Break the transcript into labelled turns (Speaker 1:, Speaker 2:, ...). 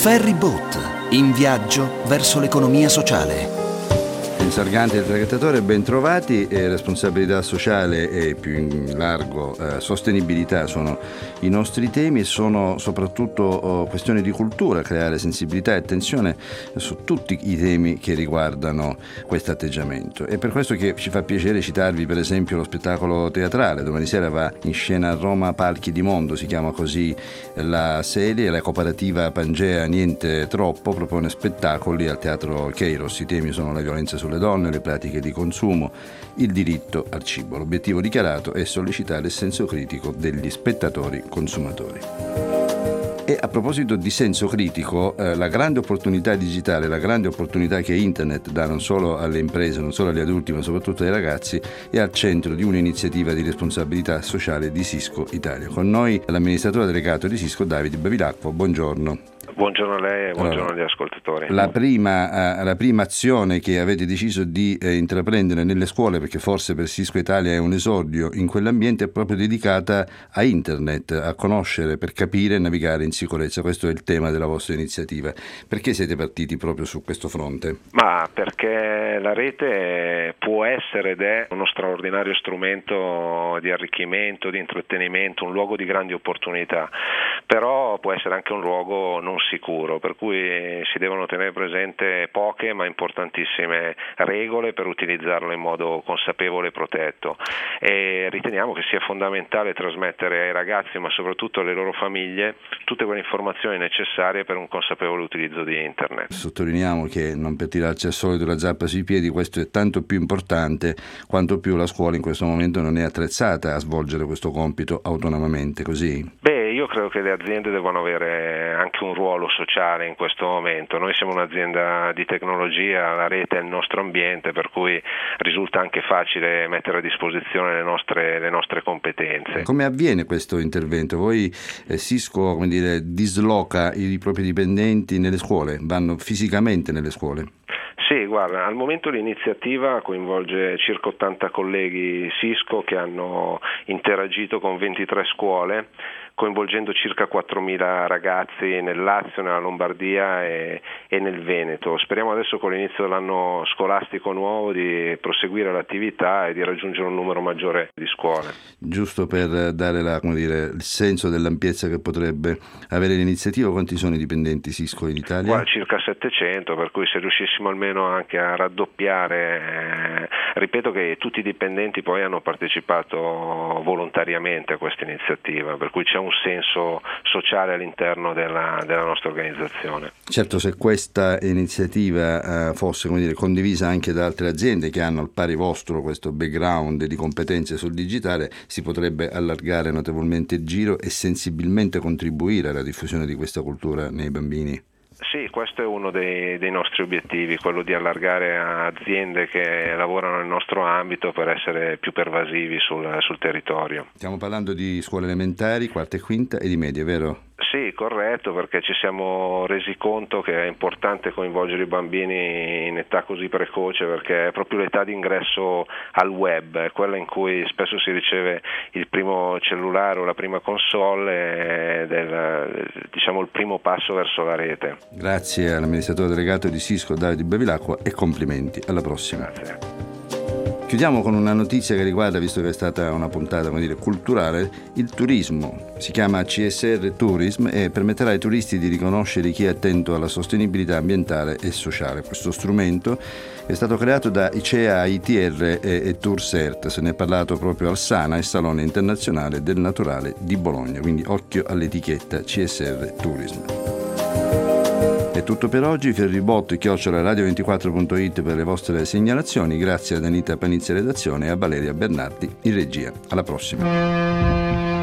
Speaker 1: Ferryboat, in viaggio verso l'economia sociale.
Speaker 2: Sargante del traghettatore, ben trovati. Responsabilità sociale e più in largo sostenibilità sono i nostri temi, e sono soprattutto questioni di cultura, creare sensibilità e attenzione su tutti i temi che riguardano questo atteggiamento. E per questo che ci fa piacere citarvi per esempio lo spettacolo teatrale. Domani sera va in scena a Roma Palchi di Mondo, si chiama così la serie. La cooperativa Pangea Niente Troppo propone spettacoli al Teatro Keiros. I temi sono la violenza sulle donne, le pratiche di consumo, il diritto al cibo. L'obiettivo dichiarato è sollecitare il senso critico degli spettatori consumatori. E a proposito di senso critico, la grande opportunità digitale, la grande opportunità che Internet dà non solo alle imprese, non solo agli adulti, ma soprattutto ai ragazzi, è al centro di un'iniziativa di responsabilità sociale di Cisco Italia. Con noi l'amministratore delegato di Cisco, Davide Bevilacqua. Buongiorno.
Speaker 3: Buongiorno a lei e buongiorno agli ascoltatori.
Speaker 2: La prima azione che avete deciso di intraprendere nelle scuole, perché forse per Cisco Italia è un esordio in quell'ambiente, è proprio dedicata a Internet, a conoscere, per capire e navigare in sicurezza. Questo è il tema della vostra iniziativa. Perché siete partiti proprio su questo fronte?
Speaker 3: Ma perché la rete può essere ed è uno straordinario strumento di arricchimento, di intrattenimento, un luogo di grandi opportunità, però può essere anche un luogo non sicuro, per cui si devono tenere presente poche ma importantissime regole per utilizzarlo in modo consapevole e protetto, e riteniamo che sia fondamentale trasmettere ai ragazzi, ma soprattutto alle loro famiglie, tutte quelle informazioni necessarie per un consapevole utilizzo di Internet.
Speaker 2: Sottolineiamo che non per tirarci al solito la zappa sui piedi, questo è tanto più importante quanto più la scuola in questo momento non è attrezzata a svolgere questo compito autonomamente, così?
Speaker 3: Io credo che le aziende devono avere anche un ruolo sociale in questo momento. Noi siamo un'azienda di tecnologia, la rete è il nostro ambiente, per cui risulta anche facile mettere a disposizione le nostre competenze.
Speaker 2: Come avviene questo intervento? Voi Cisco, disloca i propri dipendenti nelle scuole? Vanno fisicamente nelle scuole?
Speaker 3: Sì, guarda, al momento l'iniziativa coinvolge circa 80 colleghi Cisco che hanno interagito con 23 scuole, coinvolgendo circa 4.000 ragazzi nel Lazio, nella Lombardia e nel Veneto. Speriamo adesso con l'inizio dell'anno scolastico nuovo di proseguire l'attività e di raggiungere un numero maggiore di scuole.
Speaker 2: Giusto per dare il senso dell'ampiezza che potrebbe avere l'iniziativa, quanti sono i dipendenti Cisco in Italia?
Speaker 3: Qua circa 700, per cui se riuscissimo almeno anche a raddoppiare, ripeto che tutti i dipendenti poi hanno partecipato volontariamente a questa iniziativa, per cui c'è un senso sociale all'interno della nostra organizzazione.
Speaker 2: Certo, se questa iniziativa fosse condivisa anche da altre aziende che hanno al pari vostro questo background di competenze sul digitale, si potrebbe allargare notevolmente il giro e sensibilmente contribuire alla diffusione di questa cultura nei bambini.
Speaker 3: Sì, questo è uno dei nostri obiettivi, quello di allargare a aziende che lavorano nel nostro ambito per essere più pervasivi sul territorio.
Speaker 2: Stiamo parlando di scuole elementari, quarta e quinta e di medie, vero?
Speaker 3: Sì, corretto, perché ci siamo resi conto che è importante coinvolgere i bambini in età così precoce, perché è proprio l'età di ingresso al web, è quella in cui spesso si riceve il primo cellulare o la prima console, il primo passo verso la rete.
Speaker 2: Grazie all'amministratore delegato di Cisco, Davide Bevilacqua, e complimenti. Alla prossima.
Speaker 3: Grazie.
Speaker 2: Chiudiamo con una notizia che riguarda, visto che è stata una puntata culturale, il turismo. Si chiama CSR Tourism e permetterà ai turisti di riconoscere chi è attento alla sostenibilità ambientale e sociale. Questo strumento è stato creato da ICEA, ITR e Toursert. Se ne è parlato proprio al Sana, il Salone Internazionale del Naturale di Bologna. Quindi occhio all'etichetta CSR Tourism. È tutto per oggi. Ferribot@radio24.it per le vostre segnalazioni. Grazie ad Anita Panizia redazione e a Valeria Bernardi in regia. Alla prossima.